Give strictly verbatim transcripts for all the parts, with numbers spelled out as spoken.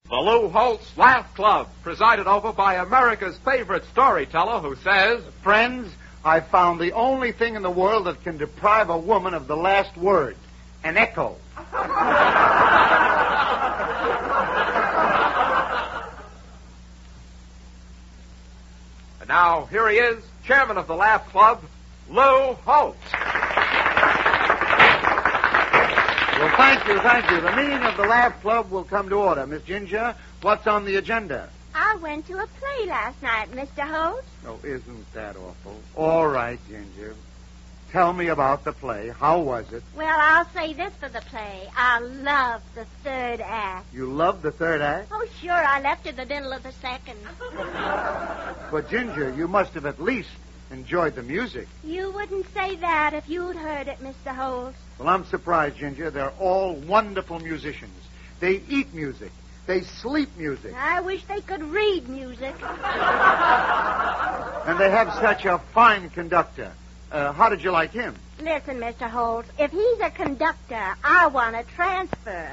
The Lou Holtz Laugh Club, presided over by America's favorite storyteller who says, Friends, I found the only thing in the world that can deprive a woman of the last word, an echo. And now, here he is, chairman of the Laugh Club, Lou Holtz. Well, thank you, thank you. The meeting of the Laugh Club will come to order. Miss Ginger, what's on the agenda? I went to a play last night, Mister Holtz. Oh, isn't that awful? All right, Ginger. Tell me about the play. How was it? Well, I'll say this for the play. I loved the third act. You loved the third act? Oh, sure. I left in the middle of the second. But, Ginger, you must have at least enjoyed the music. You wouldn't say that if you'd heard it, Mister Holtz. Well, I'm surprised, Ginger. They're all wonderful musicians. They eat music. They sleep music. I wish they could read music. And they have such a fine conductor. Uh, how did you like him? Listen, Mister Holtz, if he's a conductor, I want a transfer.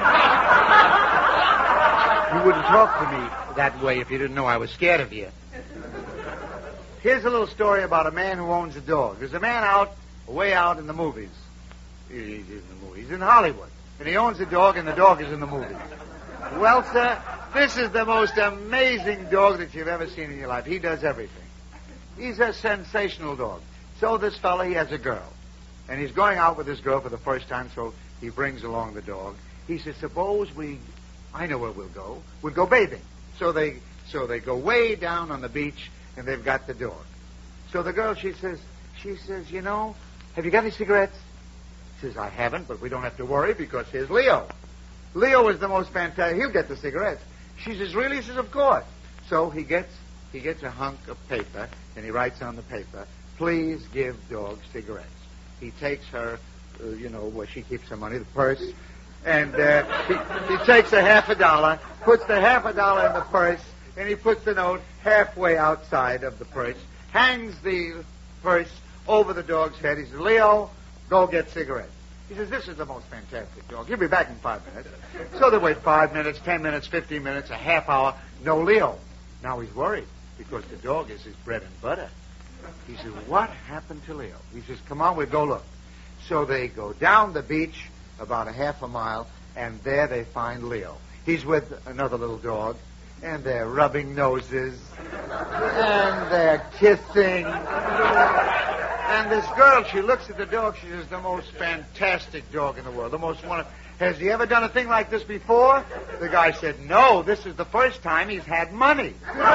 You wouldn't talk to me that way if you didn't know I was scared of you. Here's a little story about a man who owns a dog. There's a man out, way out in the movies. He's in the movies. He's in Hollywood. And he owns a dog, and the dog is in the movies. Well, sir, this is the most amazing dog that you've ever seen in your life. He does everything. He's a sensational dog. So this fella, he has a girl. And he's going out with this girl for the first time, so he brings along the dog. He says, suppose we... I know where we'll go. We'll go bathing. So they so they go way down on the beach, and they've got the dog. So the girl, she says, she says, you know, have you got any cigarettes? He says, I haven't, but we don't have to worry because here's Leo. Leo is the most fantastic. He'll get the cigarettes. She says, really? He says, of course. So he gets he gets a hunk of paper, and he writes on the paper, please give dog cigarettes. He takes her, uh, you know, where she keeps her money, the purse, and uh, he, he takes a half a dollar, puts the half a dollar in the purse, and he puts the note halfway outside of the purse, hangs the purse over the dog's head. He says, Leo, go get cigarettes. He says, this is the most fantastic dog. He'll be back in five minutes. So they wait five minutes, ten minutes, fifteen minutes, a half hour. No Leo. Now he's worried because the dog is his bread and butter. He says, what happened to Leo? He says, come on, we'll go look. So they go down the beach about a half a mile, and there they find Leo. He's with another little dog, and they're rubbing noses, and they're kissing. And this girl, she looks at the dog. She says, the most fantastic dog in the world, the most wonderful. Has he ever done a thing like this before? The guy said, no, this is the first time he's had money.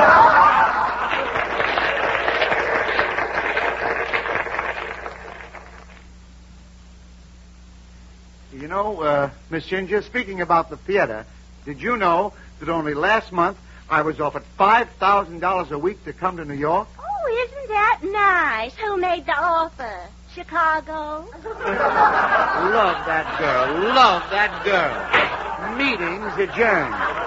You know, uh, Miss Ginger, speaking about the theater, did you know that only last month I was offered five thousand dollars a week to come to New York? Oh, isn't that nice? Who made the offer? Chicago? Love that girl. Love that girl. Meetings adjourned.